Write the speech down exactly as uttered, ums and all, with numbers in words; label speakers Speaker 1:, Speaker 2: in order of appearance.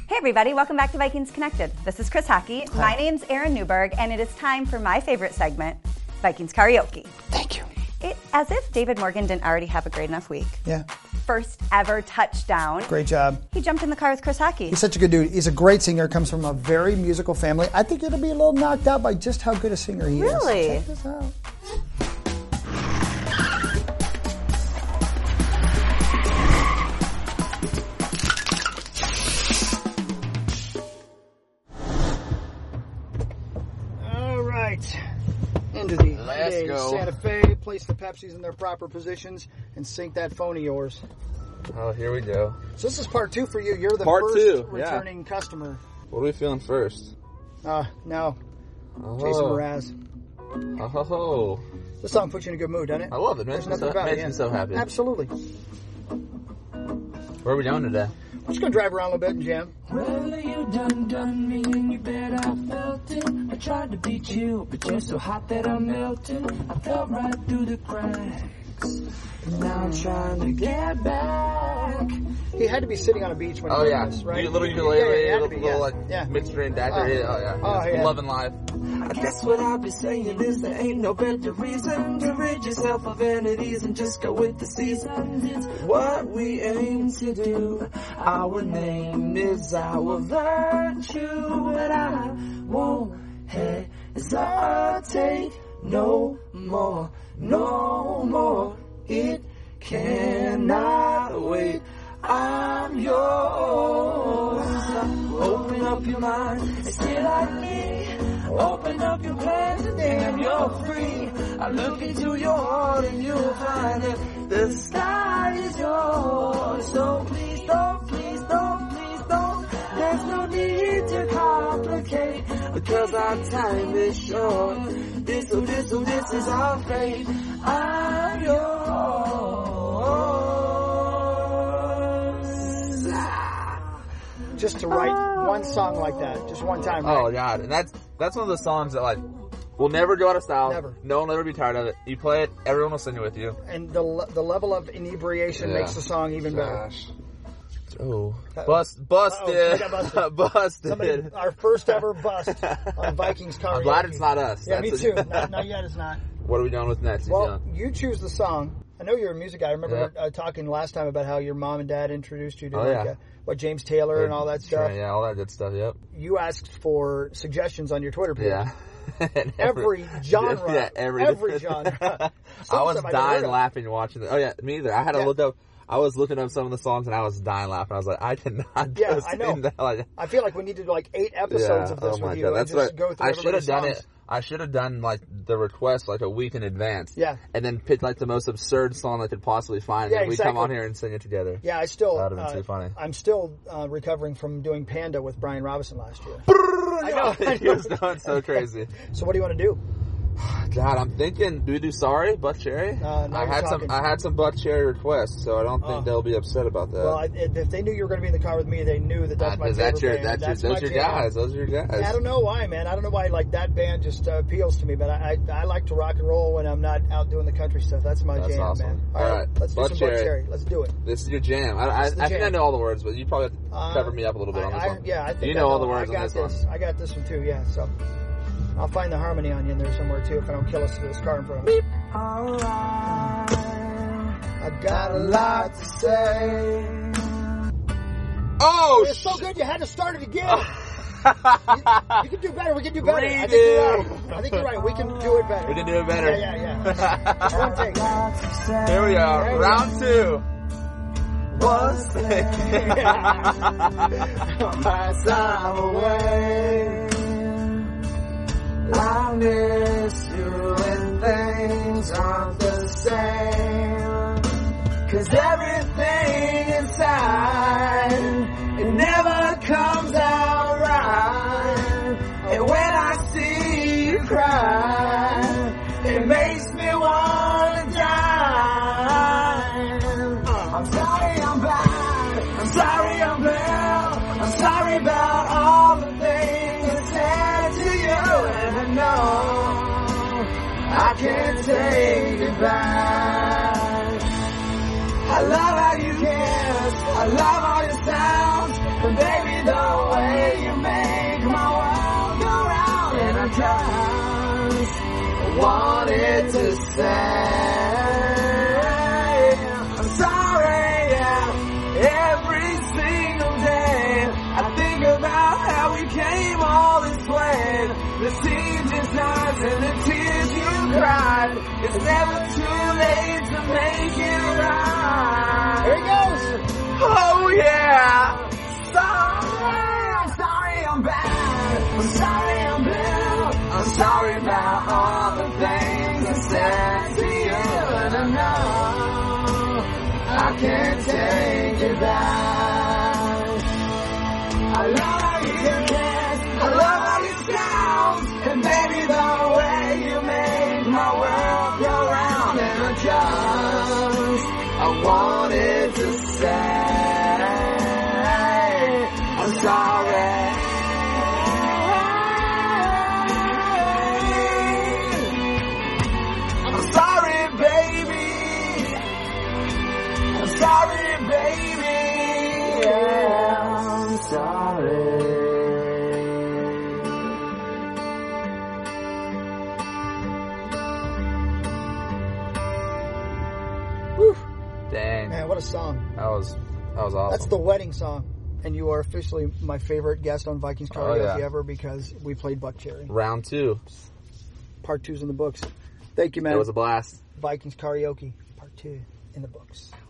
Speaker 1: Hey everybody, welcome back to Vikings Connected. This is Chris Hockey. Hi. My name's Erin Newberg, and it is time for my favorite segment, Vikings Karaoke.
Speaker 2: Thank you.
Speaker 1: It, as if David Morgan didn't already have a great enough week.
Speaker 2: Yeah.
Speaker 1: First ever touchdown.
Speaker 2: Great job.
Speaker 1: He jumped in the car with Chris Hockey.
Speaker 2: He's such a good dude. He's a great singer, comes from a very musical family. I think it'll be a little knocked out by just how good a singer he
Speaker 1: really?
Speaker 2: is. Check this out. All right. Into the
Speaker 3: Let's
Speaker 2: Hyundai
Speaker 3: go.
Speaker 2: Santa Fe. Place the Pepsis in their proper positions and sync that phone of yours.
Speaker 3: Oh, here we go.
Speaker 2: So this is part two for you. You're the
Speaker 3: Part
Speaker 2: first
Speaker 3: two, yeah.
Speaker 2: returning customer.
Speaker 3: What are we feeling first?
Speaker 2: Uh, no.
Speaker 3: Oh.
Speaker 2: Jason Mraz.
Speaker 3: Oh, ho, ho.
Speaker 2: This song puts you in a good mood, doesn't it?
Speaker 3: I love it. Makes,
Speaker 2: There's
Speaker 3: me
Speaker 2: nothing
Speaker 3: so,
Speaker 2: about
Speaker 3: makes
Speaker 2: it.
Speaker 3: me so happy.
Speaker 2: Absolutely.
Speaker 3: Where are we going today?
Speaker 2: We're just going to drive around a little bit and jam.
Speaker 4: Well, you done done me and you bet I felt it. I tried to beat you, but you're so hot that I melted. I fell right through the cracks. Now I'm trying to get back.
Speaker 2: He had to be sitting on a beach when he
Speaker 3: Oh,
Speaker 2: did
Speaker 3: yeah.
Speaker 2: this, right?
Speaker 3: You little
Speaker 2: Yeah,
Speaker 3: ukulele,
Speaker 2: yeah, it had to
Speaker 3: little,
Speaker 2: be,
Speaker 3: little
Speaker 2: yeah.
Speaker 3: like
Speaker 2: yeah.
Speaker 3: mid-string daiquiri.
Speaker 2: Oh.
Speaker 3: Oh, yeah.
Speaker 2: Oh,
Speaker 3: It's
Speaker 2: yeah.
Speaker 3: Loving life.
Speaker 4: I guess what I'll be saying is there ain't no better reason to rid yourself of vanities and just go with the seasons. It's what we aim to do. Our name is our virtue, but I won't hesitate no more, no more. It cannot wait. I'm yours. Open up your mind and stay like me. Open up your plans and damn, you're free. I look into your heart and you'll find that the sky is yours. So please don't, please don't, please don't. There's no need to complicate, because our time is short. This, oh, this, oh, this is our fate. I'm yours.
Speaker 2: Just to write one song like that, just one time. Right?
Speaker 3: Oh, God. And that's that's one of those songs that, like, will never go out of style.
Speaker 2: Never.
Speaker 3: No one will ever be tired of it. You play it, everyone will sing it with you.
Speaker 2: And the le- the level of inebriation
Speaker 3: Yeah.
Speaker 2: makes the song even better.
Speaker 3: Gosh. Oh.
Speaker 2: Uh-oh.
Speaker 3: Bust, busted.
Speaker 2: Uh-oh, I got busted.
Speaker 3: busted.
Speaker 2: Somebody, our first ever bust on Vikings Karaoke.
Speaker 3: I'm glad it's not us.
Speaker 2: Yeah,
Speaker 3: That's
Speaker 2: me
Speaker 3: a-
Speaker 2: too. not, not yet, it's not.
Speaker 3: What are we doing with next?
Speaker 2: Well, you choose the song. I know you're a music guy. I remember
Speaker 3: Yeah.
Speaker 2: uh, talking last time about how your mom and dad introduced you to
Speaker 3: Oh,
Speaker 2: like,
Speaker 3: yeah.
Speaker 2: uh, what James Taylor and all that stuff.
Speaker 3: Yeah, all that good stuff, yep.
Speaker 2: You asked for suggestions on your Twitter page.
Speaker 3: Yeah.
Speaker 2: Every genre.
Speaker 3: Yeah, every,
Speaker 2: every genre.
Speaker 3: I
Speaker 2: Some
Speaker 3: was
Speaker 2: stuff I never heard
Speaker 3: dying
Speaker 2: of.
Speaker 3: laughing watching it. Oh, yeah, me either. I had to
Speaker 2: Yeah.
Speaker 3: look up. I was looking up some of the songs and I was dying laughing. I was like, I cannot
Speaker 2: Yeah,
Speaker 3: just
Speaker 2: I know.
Speaker 3: sing that. Like,
Speaker 2: I feel like we needed like eight episodes
Speaker 3: yeah.
Speaker 2: of this
Speaker 3: Oh my
Speaker 2: with you
Speaker 3: God.
Speaker 2: and
Speaker 3: That's
Speaker 2: just
Speaker 3: what
Speaker 2: go through
Speaker 3: I should have
Speaker 2: everybody's
Speaker 3: done
Speaker 2: songs.
Speaker 3: it. I should have done like the request like a week in advance.
Speaker 2: Yeah.
Speaker 3: And then picked like the most absurd song I could possibly find.
Speaker 2: Yeah,
Speaker 3: and we come
Speaker 2: exactly.
Speaker 3: on here and sing it together.
Speaker 2: Yeah, I still.
Speaker 3: That would've been
Speaker 2: uh,
Speaker 3: too funny.
Speaker 2: I'm still uh, recovering from doing Panda with Brian Robinson last year.
Speaker 3: I
Speaker 2: know, I
Speaker 3: He was going so crazy.
Speaker 2: So what do you want to do?
Speaker 3: God, I'm thinking. Do we do sorry, Butt Cherry?
Speaker 2: Uh, now
Speaker 3: I
Speaker 2: you're
Speaker 3: had
Speaker 2: talking.
Speaker 3: some. I had some Butt Cherry requests, so I don't think
Speaker 2: Oh.
Speaker 3: they'll be upset about that.
Speaker 2: Well, I, if they knew you were going to be in the car with me, they knew that that's
Speaker 3: Uh,
Speaker 2: my
Speaker 3: is
Speaker 2: favorite
Speaker 3: that your,
Speaker 2: band.
Speaker 3: that's your,
Speaker 2: That's
Speaker 3: those
Speaker 2: my
Speaker 3: your
Speaker 2: jam.
Speaker 3: guys. Those are your guys.
Speaker 2: I don't know why, man. I don't know why like that band just uh, appeals to me, but I, I I like to rock and roll when I'm not out doing the country stuff. That's my
Speaker 3: That's
Speaker 2: jam,
Speaker 3: awesome.
Speaker 2: man.
Speaker 3: All right,
Speaker 2: let's do
Speaker 3: Butt
Speaker 2: some
Speaker 3: Cherry.
Speaker 2: Butt Cherry. Let's do it.
Speaker 3: This is your jam. I, I,
Speaker 2: This is the
Speaker 3: I think I
Speaker 2: jam.
Speaker 3: know all the words, but you probably have to
Speaker 2: Uh,
Speaker 3: cover me up a little bit
Speaker 2: I,
Speaker 3: on this
Speaker 2: I,
Speaker 3: one.
Speaker 2: Yeah, I think
Speaker 3: you
Speaker 2: I
Speaker 3: know all the words
Speaker 2: I got
Speaker 3: on this,
Speaker 2: this.
Speaker 3: one.
Speaker 2: I got this one too. Yeah, so I'll find the harmony on you in there somewhere too if I don't kill us to this car in front of me.
Speaker 4: Alright.
Speaker 2: I got a lot to say.
Speaker 3: Oh,
Speaker 2: It's so
Speaker 3: sh-
Speaker 2: good you had to start it again. you, you can do better. We can do better. I think
Speaker 3: Redo.
Speaker 2: you're right. I think you're right. We can do it better.
Speaker 3: We can do it better.
Speaker 2: Yeah, yeah, yeah. Just one take.
Speaker 3: Here we go.
Speaker 2: There we
Speaker 3: Round two.
Speaker 4: Was
Speaker 2: My time away.
Speaker 4: I miss you when things aren't the same. Cause everything inside, it never comes out right. And when I see you cry, it makes me wanna die. I'm sorry I'm bad, I'm sorry I'm bad, I'm sorry about all the things I said to you. And I know I can't take it back. I love how you kiss, I love all your sounds, but baby don't wanted to say I'm sorry, yeah. Every single day I think about how we came all this way. The seeds inside and the tears you cried. It's never too late to make it right.
Speaker 2: Here he goes.
Speaker 4: Oh yeah. Sorry, I'm sorry I'm bad. I'm sorry I'm bad. I'm sorry about all the things I said to you, and I know I can't take it back. I love how you dance, I love how you sound, and baby the way you make my world go round. And I just, I wanted to say I'm sorry. I'm sorry, baby. I'm sorry, baby. Yeah, I'm sorry.
Speaker 3: Dang.
Speaker 2: Man, what a song.
Speaker 3: That was that was awesome.
Speaker 2: That's the wedding song. And you are officially my favorite guest on Vikings Karaoke
Speaker 3: Oh, yeah.
Speaker 2: ever because we played Buck Cherry.
Speaker 3: Round two.
Speaker 2: Part two's in the books. Thank you, man.
Speaker 3: It was a blast.
Speaker 2: Vikings Karaoke, part two in the books.